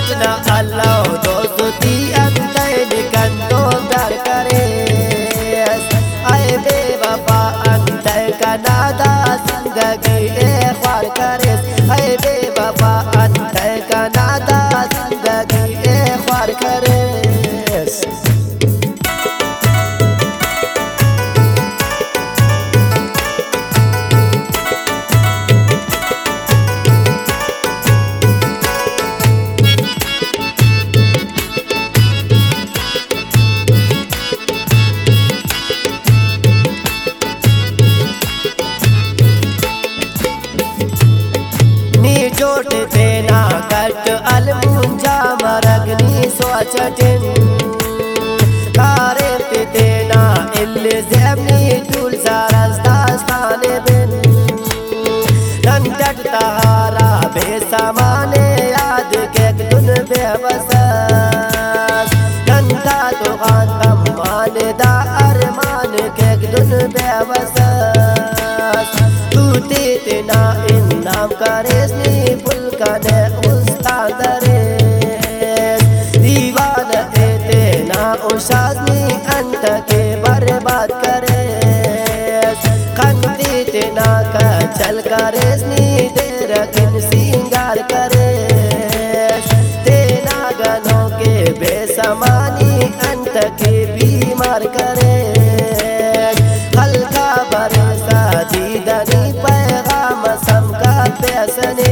نہ اللہ دوستی انتین کندوں در کرے اے بے وفا انتے کا نادا زندگی خوار کرے اے بے وفا انتے کا نادا زندگی خوار کرے جوٹ دینا کٹ المنجا مرگنی سوچٹن کارے پہ دینا الزیبنی دول زارز داستان بن نندٹ تہارا بے سامانے یاد کیک دن بے بساس نندا تو غانتم مانے دا ارمان کیک دن بے بساس تو تیتنا انام کریس نی پلکنے استاد ریس دیوان ایتنا اشازنی انت کے برباد کریس خندی تینا کا چل کریس نی دیرکن سینگار کریس تینا گنوں کے بے سمانی انت کے بیمار کریس خلقہ برسا دیدنی پیغام سم کا پیسنے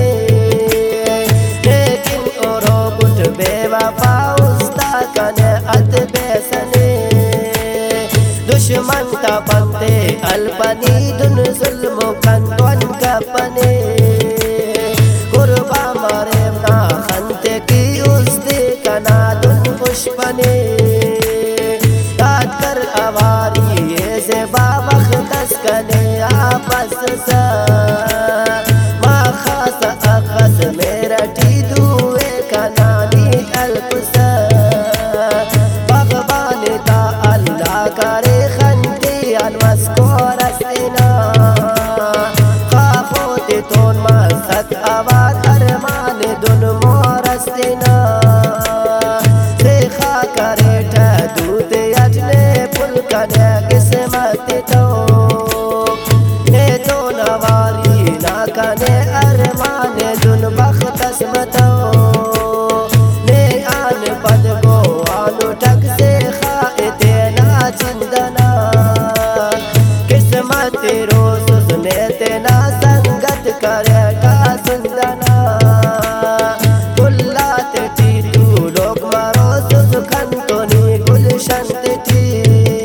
لیکن اورو کچھ بے وفا استا کنے ات بیسنے دشمن تا بنتے الپنی دن ظلم کندون کپنے قربا مرمنا خنتے کی استے کنا دن خوشپنے یاد کر اواری یہ زبا وقت کنے آپس سا ما خاص اخص میرا ٹی دوئے کنانی الپسا بغبان تا اللہ کرے خنتی انوسکور استنا خافوت تون مست آواد ارمان دن مور استنا سیخا کرے ٹھا دود یجنے پلکنے قسمت تو نواری ناکنے ارمان دن بخت اسمتو نے آن پد کو آنو ٹک سے خائد نا چندنا قسمت روز نے تینا سنگت کرے کا سندنا کلات ٹی تو لوگ مرو سز کھنتونی گلشن تی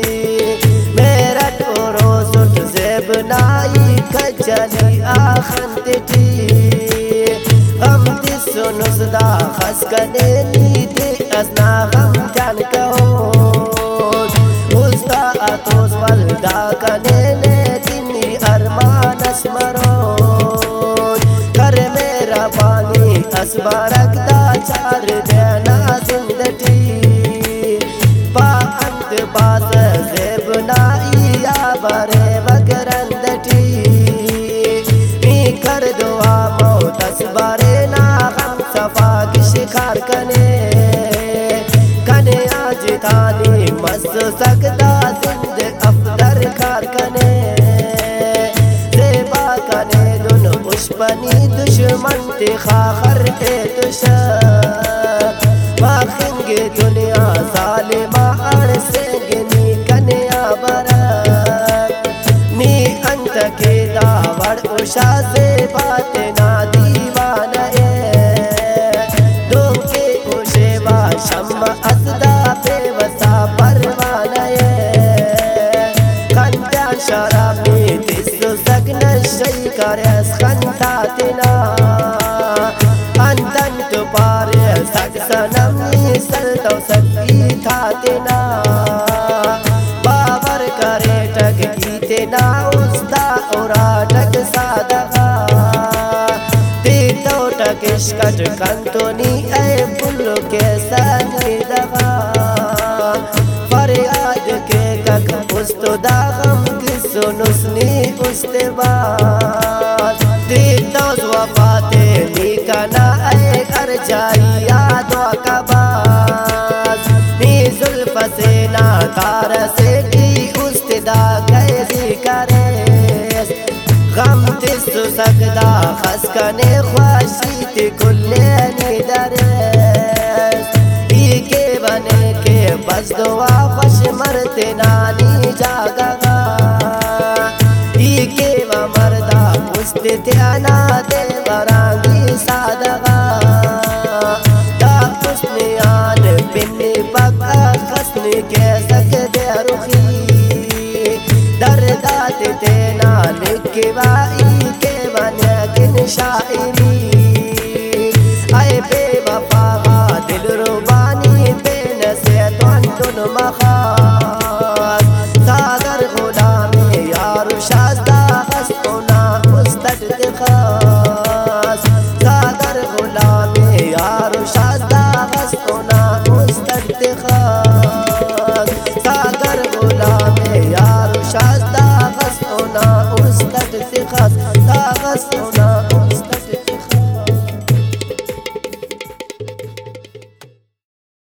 میرٹ روز زیب نائی کجلی آخنت تی غم تی سنس دا خس کنے نیتی ازنا غم جان کہون استا اتوز والدا کنے لیتنی ارمان اسمرون کر میرا پانی اسبارک دا چار دینا زندٹی پا انت باز زیب نائی آبارے وگرندٹی کر دعا موت اسبارے نا غم صفا کی شکار کنے کنے آج تانی مست سکتا زند افدر کار کنے زیبا کنے دن اشپنی دشمن تی خاخر تے تشک ماخنگ دنیا ظالمہ ارسنگنی کنے آبرک می انت کے داور اشا سے بات نا دیوان دو کے اوشے وا شم ازدا پہ وسا پروان کندیان شرابی تیسو سگن شئی کریس خنداتنا اندن تو پارے سگ سنمی سلتو سکی تھاتنا باور کرے ٹک گیتنا استا اورا ٹک سادغا پیتو ٹکش کٹ کنتونی اے بلو کے سانی دغا فریاد کے کک استو داغم کسو نسنی استباد دیتو وفات لیکنا اے کر جائی یاد و کباز نی زلف سے ناتار سے کی استدا کیسی کریس غم تسو سکدا خس کنے خوشیت کلینی دریس ای کے بنے کے بس دعا خوش مرتے نانی جاگا ای کے و مردہ مستتیانا دے برانگی سادگا دا حسنیان بنی بکا خسن کے سکتے رخی دردات تینا لکھوائی کے بنے کن شاعری